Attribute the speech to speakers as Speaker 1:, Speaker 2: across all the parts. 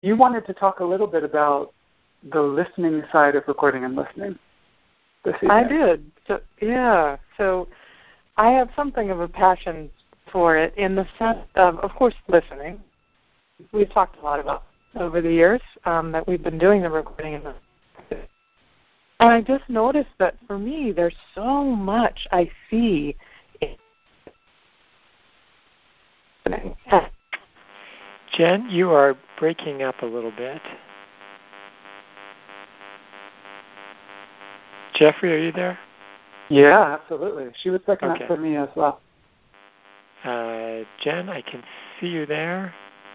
Speaker 1: you wanted to talk a little bit about the listening side of recording and listening this evening.
Speaker 2: I did. So I have something of a passion for it in the sense of course, listening. We've talked a lot about over the years that we've been doing the recording and I just noticed that for me, there's so much I see in listening.
Speaker 3: Jen, you are breaking up a little bit. Jeffrey, are you there?
Speaker 1: Yeah, absolutely. She was picking up for me as well.
Speaker 3: Jen, I can see you there.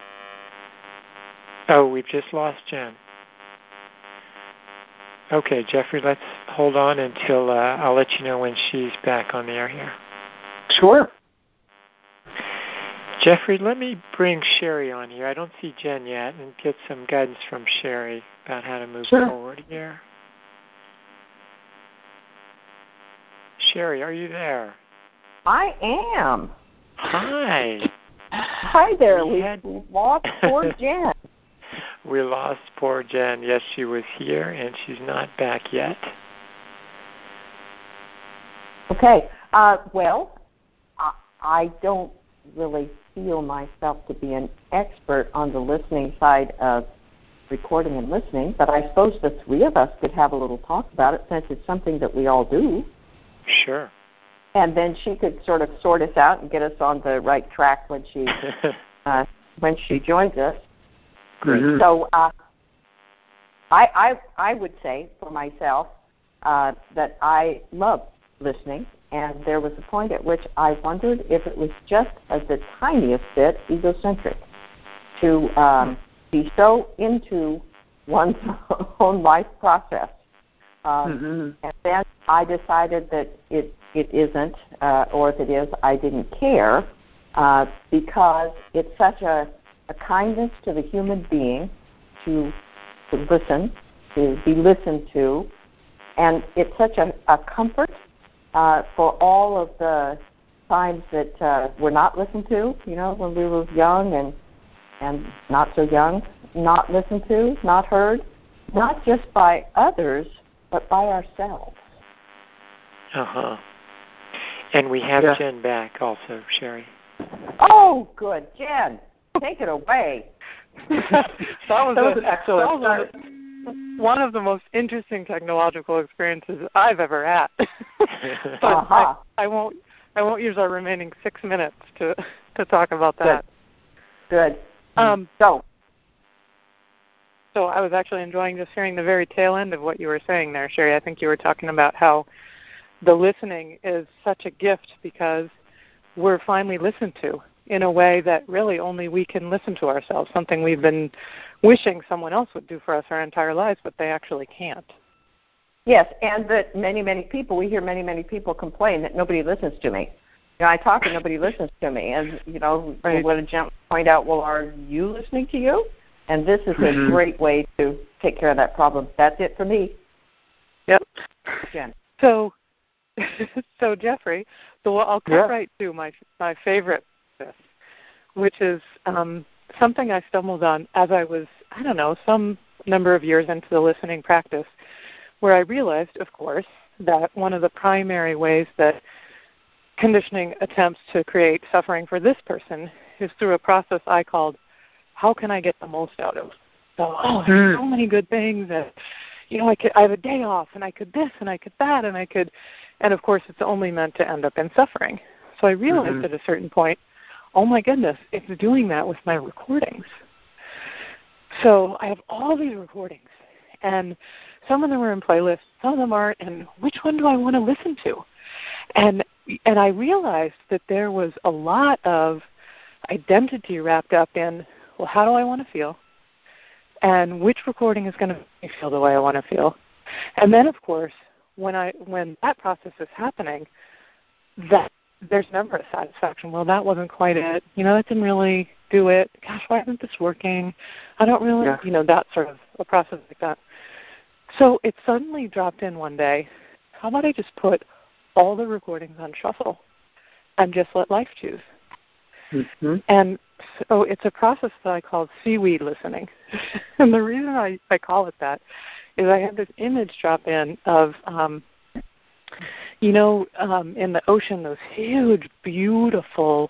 Speaker 3: Oh, we've just lost Jen. Okay, Jeffrey, let's hold on until I'll let you know when she's back on the air here.
Speaker 1: Sure.
Speaker 3: Jeffrey, let me bring Sherry on here. I don't see Jen yet, and get some guidance from Sherry about how to move forward here. Sherry, are you there?
Speaker 4: I am.
Speaker 3: Hi.
Speaker 4: Hi there. We lost poor Jen.
Speaker 3: We lost poor Jen. Yes, she was here, and she's not back yet.
Speaker 4: Okay. Well, I don't really feel myself to be an expert on the listening side of recording and listening, but I suppose the three of us could have a little talk about it since it's something that we all do.
Speaker 3: Sure.
Speaker 4: And then she could sort of sort us out and get us on the right track when she joins us.
Speaker 3: Great.
Speaker 4: So I would say for myself that I love listening, and there was a point at which I wondered if it was just the tiniest bit egocentric to be so into one's own life process. And then I decided that it isn't, or if it is, I didn't care, because it's such a kindness to the human being to listen, to be listened to, and it's such a comfort for all of the times that we're not listened to, when we were young and not so young, not listened to, not heard, not just by others, but by ourselves.
Speaker 3: Uh-huh. And we have Jen back also, Sherry.
Speaker 4: Oh, good. Jen, take it away.
Speaker 2: that was an excellent start. One of the most interesting technological experiences I've ever had. But I won't use our remaining 6 minutes to talk about that.
Speaker 4: Good.
Speaker 2: So I was actually enjoying just hearing the very tail end of what you were saying there, Sherry. I think you were talking about how the listening is such a gift because we're finally listened to in a way that really only we can listen to ourselves, something we've been wishing someone else would do for us our entire lives, but they actually can't.
Speaker 4: Yes, and that many people, we hear many people complain that nobody listens to me. I talk and nobody listens to me. And, we're going to point out, well, are you listening to you? And this is a great way to take care of that problem. That's it for me.
Speaker 2: Yep.
Speaker 4: Jen.
Speaker 2: So Jeffrey, I'll cut right to my favorite, which is something I stumbled on as I was, some number of years into the listening practice, where I realized, of course, that one of the primary ways that conditioning attempts to create suffering for this person is through a process I called, how can I get the most out of? So, there's so many good things that, I have a day off, and I could this, and I could that, and of course it's only meant to end up in suffering. So I realized at a certain point, oh my goodness, it's doing that with my recordings. So I have all these recordings, and some of them are in playlists, some of them aren't, and which one do I want to listen to? And I realized that there was a lot of identity wrapped up in, well, how do I want to feel? And which recording is going to make me feel the way I want to feel? And then, of course, when that process is happening, that there's never a satisfaction. Well, that wasn't quite it. That didn't really do it. Gosh, why isn't this working? I don't really, that sort of a process like that. So it suddenly dropped in one day. How about I just put all the recordings on shuffle and just let life choose? And So it's a process that I call seaweed listening. And the reason I call it that is I have this image drop in of, in the ocean, those huge, beautiful,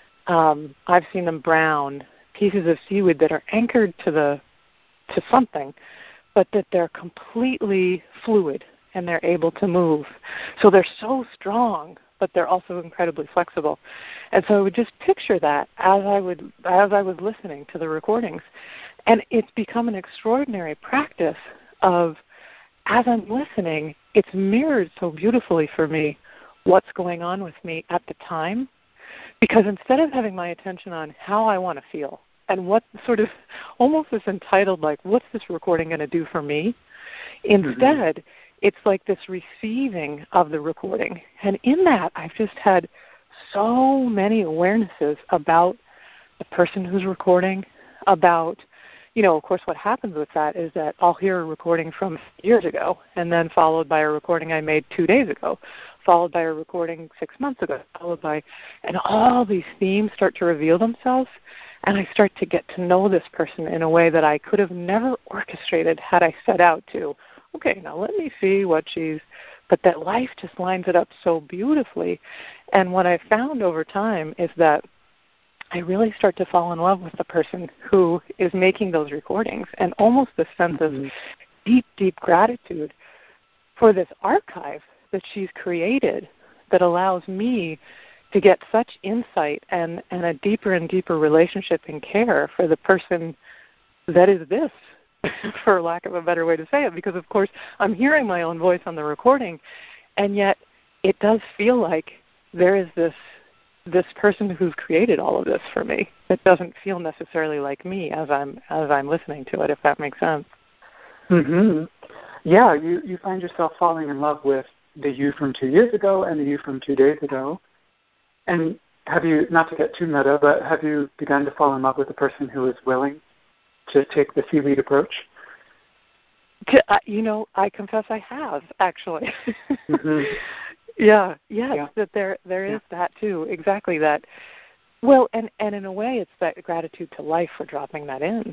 Speaker 2: I've seen them brown, pieces of seaweed that are anchored to something, but that they're completely fluid and they're able to move. So they're so strong, but they're also incredibly flexible. And so I would just picture that as I was listening to the recordings. And it's become an extraordinary practice of, as I'm listening, it's mirrored so beautifully for me what's going on with me at the time. Because instead of having my attention on how I want to feel and what sort of almost this entitled, like, what's this recording going to do for me? Instead, it's like this receiving of the recording. And in that, I've just had so many awarenesses about the person who's recording, about, of course, what happens with that is that I'll hear a recording from years ago and then followed by a recording I made 2 days ago, followed by a recording 6 months ago, and all these themes start to reveal themselves, and I start to get to know this person in a way that I could have never orchestrated had I set out to, okay, now let me see what but that life just lines it up so beautifully. And what I found over time is that I really start to fall in love with the person who is making those recordings, and almost this sense of deep, deep gratitude for this archive that she's created that allows me to get such insight and a deeper and deeper relationship and care for the person that is this, for lack of a better way to say it, because, of course, I'm hearing my own voice on the recording, and yet it does feel like there is this person who's created all of this for me. It doesn't feel necessarily like me as I'm listening to it, if that makes sense.
Speaker 1: Mm-hmm. Yeah, you find yourself falling in love with the you from 2 years ago and the you from 2 days ago. And have you, not to get too meta, but have you begun to fall in love with the person who is willing to take the seaweed approach?
Speaker 2: I confess I have, actually.
Speaker 1: Mm-hmm.
Speaker 2: Yeah, that there is that too, exactly that. Well, and in a way it's that gratitude to life for dropping that in,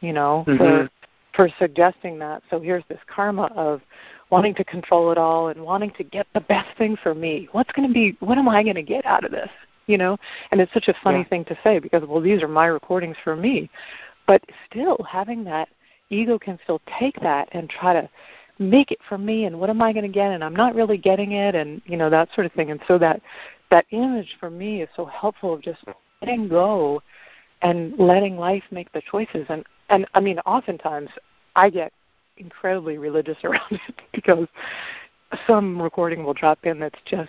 Speaker 2: for suggesting that. So here's this karma of wanting to control it all and wanting to get the best thing for me. What am I going to get out of this? And it's such a funny thing to say because, well, these are my recordings for me. But still having that, ego can still take that and try to make it for me, and what am I going to get, and I'm not really getting it, and that sort of thing. And so that image for me is so helpful of just letting go and letting life make the choices. And I mean, oftentimes I get incredibly religious around it because some recording will drop in that's just,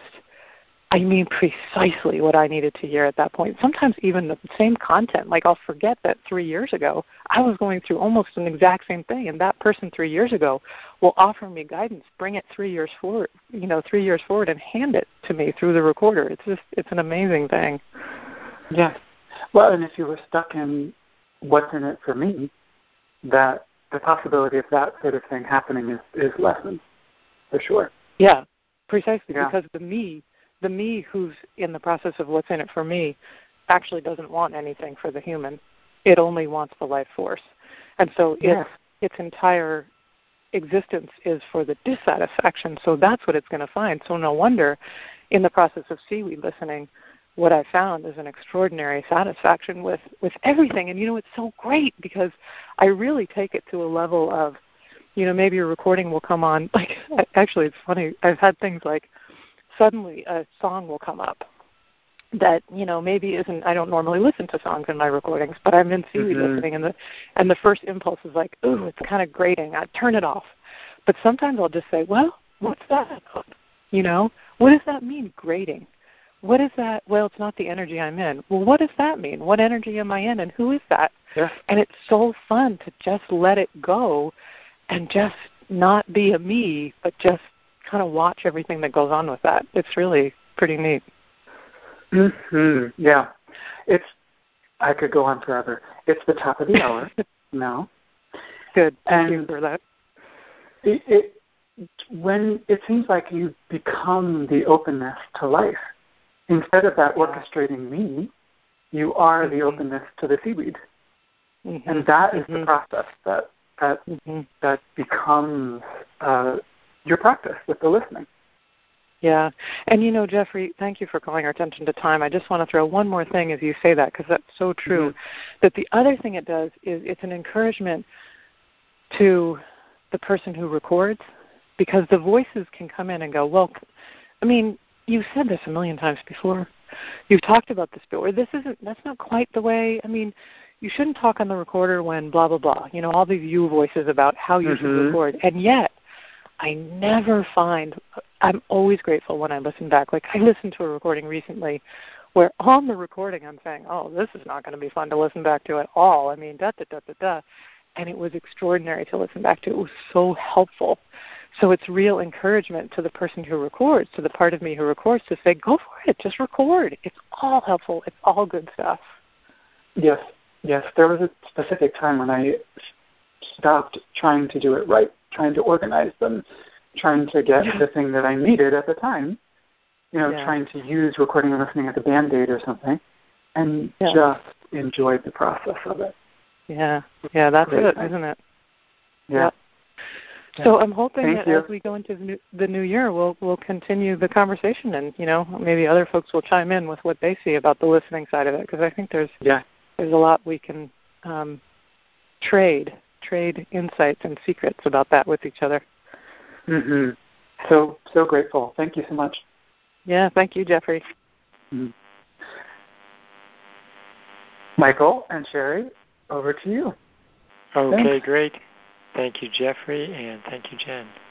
Speaker 2: precisely what I needed to hear at that point. Sometimes even the same content. Like I'll forget that 3 years ago I was going through almost an exact same thing, and that person 3 years ago will offer me guidance, bring it 3 years forward, 3 years forward, and hand it to me through the recorder. It's an amazing thing.
Speaker 1: Yeah. Well, and if you were stuck in what's in it for me, that the possibility of that sort of thing happening is lessened, for sure.
Speaker 2: Yeah, precisely, because the me who's in the process of what's in it for me actually doesn't want anything for the human. It only wants the life force. And so its entire existence is for the dissatisfaction. So that's what it's going to find. So no wonder in the process of seaweed listening, what I found is an extraordinary satisfaction with everything. And, it's so great because I really take it to a level of, maybe a recording will come on. Like, actually, it's funny. I've had things like, suddenly a song will come up that, maybe isn't, I don't normally listen to songs in my recordings, but I'm in seaweed listening, and the first impulse is like, ooh, it's kind of grating. I turn it off. But sometimes I'll just say, well, what's that about? What does that mean, grating? What is that? Well, it's not the energy I'm in. Well, what does that mean? What energy am I in, and who is that?
Speaker 1: Yeah.
Speaker 2: And it's so fun to just let it go and just not be a me, but just kind of watch everything that goes on with that. It's really pretty neat.
Speaker 1: Mm-hmm. Yeah. I could go on forever. It's the top of the hour now.
Speaker 2: Good. Thank you for that.
Speaker 1: When it seems like you become the openness to life, instead of that orchestrating me, You are the openness to the seaweed. And that is the process that becomes your practice with the listening.
Speaker 2: Yeah. And, Jeffrey, thank you for calling our attention to time. I just want to throw one more thing as you say that, because that's so true, that the other thing it does is it's an encouragement to the person who records, because the voices can come in and go, well, I mean, you've said this a million times before. You've talked about this before. That's not quite the way, I mean, you shouldn't talk on the recorder when blah, blah, blah. All these you voices about how you should record. And yet, I never find, I'm always grateful when I listen back. Like I listened to a recording recently where on the recording I'm saying, oh, this is not going to be fun to listen back to at all. I mean, da-da-da-da-da. And it was extraordinary to listen back to. It was so helpful. So it's real encouragement to the person who records, to the part of me who records, to say, go for it, just record. It's all helpful. It's all good stuff.
Speaker 1: Yes. There was a specific time when I stopped trying to do it right, trying to organize them, trying to get the thing that I needed at the time, trying to use recording and listening as a Band-Aid or something, and just enjoyed the process of it.
Speaker 2: Yeah, that's it, isn't it?
Speaker 1: Yeah.
Speaker 2: So I'm hoping that as we go into the new year, we'll continue the conversation, and maybe other folks will chime in with what they see about the listening side of it, because I think there's a lot we can trade insights and secrets about that with each other.
Speaker 1: So grateful. Thank you so much.
Speaker 2: Yeah, thank you, Jeffrey.
Speaker 1: Michael and Sherry, over to you.
Speaker 3: Okay, great. Thank you, Jeffrey, and thank you, Jen.